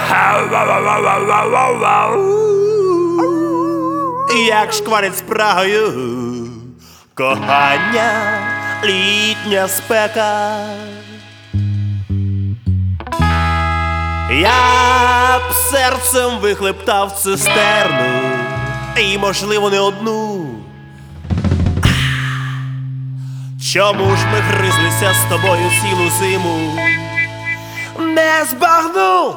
Як шкварить спрагою кохання, літня спека. Я б серцем вихлептав цистерну, і, можливо, не одну. Чому ж ми гризлися з тобою цілу зиму? Не збагну.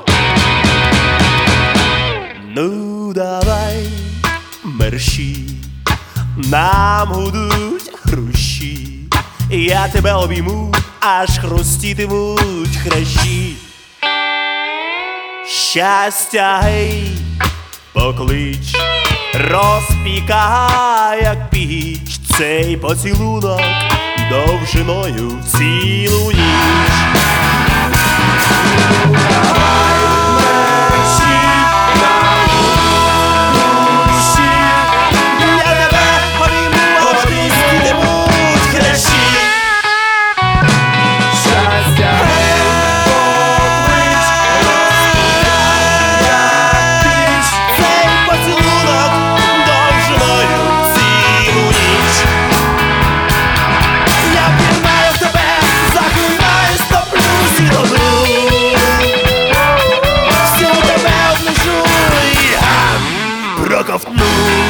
Ну давай, мерщі, нам гудуть хрущі, я тебе обійму, аж хрустітимуть хрящі. Щастя, гей, поклич, розпікай, як піч, цей поцілунок довжиною в цілу ніч. Проковтну.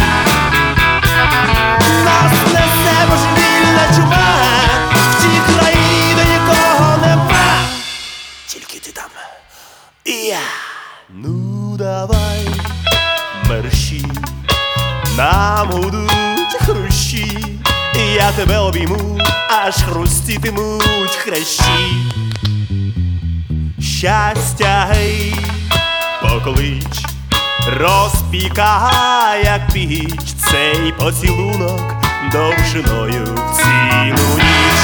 Нас несе божевільна чума, в тій країні нікого нема, тільки ти там і я. Ну давай, мерщі, нам гудуть хрущі, я тебе обійму, аж хрустітимуть хрящі. Щастя, гей, поклич, розпікай, як піч, цей поцілунок довжиною в цілу ніч.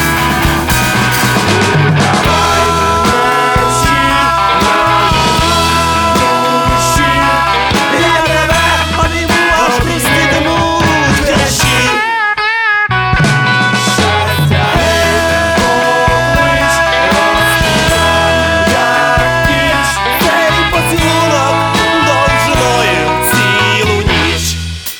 Давай, мерщі, хрущі, я тебе обійму, аж хрустітимуть хрящі. Щастя, гей, поклич, розпікай, як піч, цей поцілунок довжиною в цілу ніч.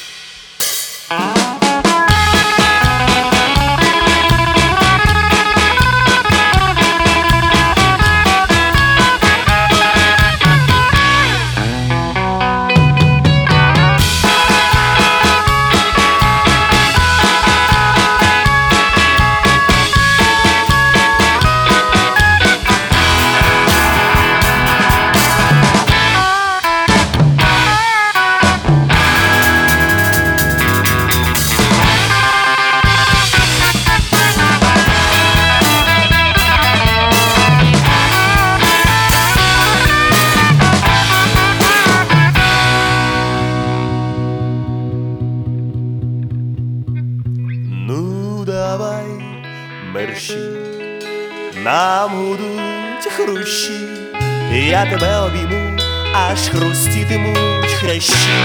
Ну давай, мерщі, нам гудуть хрущі, я тебе обійму, аж хрустітимуть хрящі.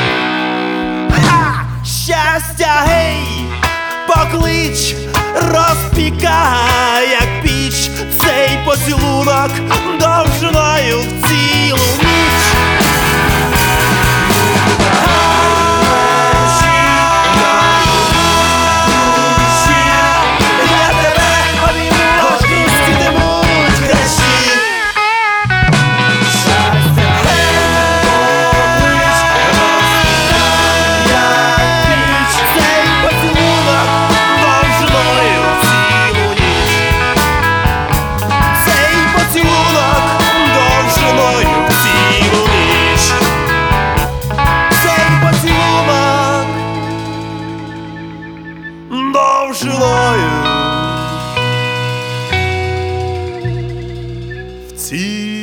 Щастя, гей, поклич, розпікай, як піч, цей поцілунок довжиною в цілу ніч. Довжиною в цілу